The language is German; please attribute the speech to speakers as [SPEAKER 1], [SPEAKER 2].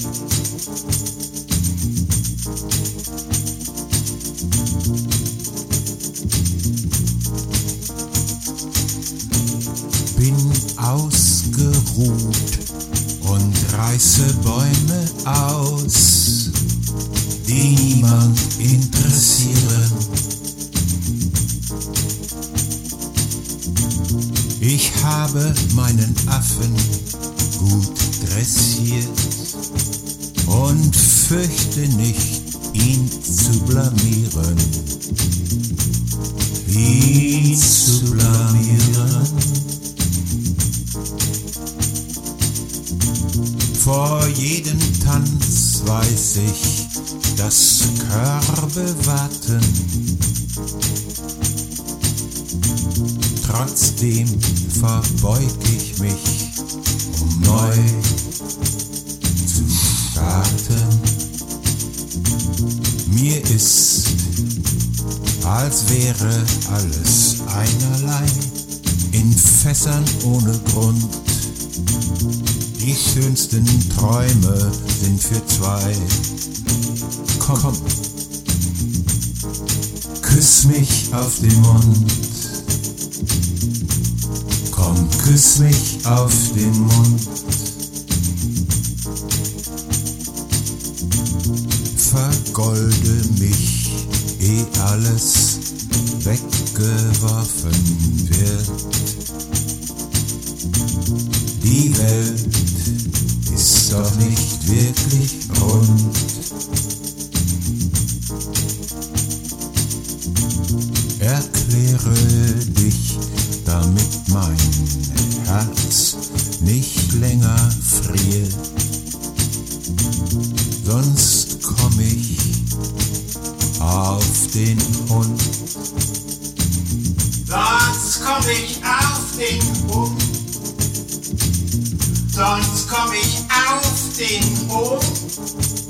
[SPEAKER 1] Bin ausgeruht und reiße Bäume aus, die niemand interessieren. Ich habe meinen Affen gut dressiert und fürchte nicht, ihn zu blamieren. Ihn zu blamieren. Vor jedem Tanz weiß ich, dass Körbe warten. Trotzdem verbeug ich mich, um neu zu starten. Mir ist, als wäre alles einerlei, in Fässern ohne Grund. Die schönsten Träume sind für zwei. Komm, küss mich auf den Mund. Komm, küss mich auf den Mund. Vergolde mich, ehe alles weggeworfen wird. Die Welt ist doch nicht wirklich rund. Erkläre dich, damit mein Herz nicht länger friert. Sonst komm ich auf den Hund.
[SPEAKER 2] Sonst komm ich auf den Hund. Sonst komm ich auf den Hund.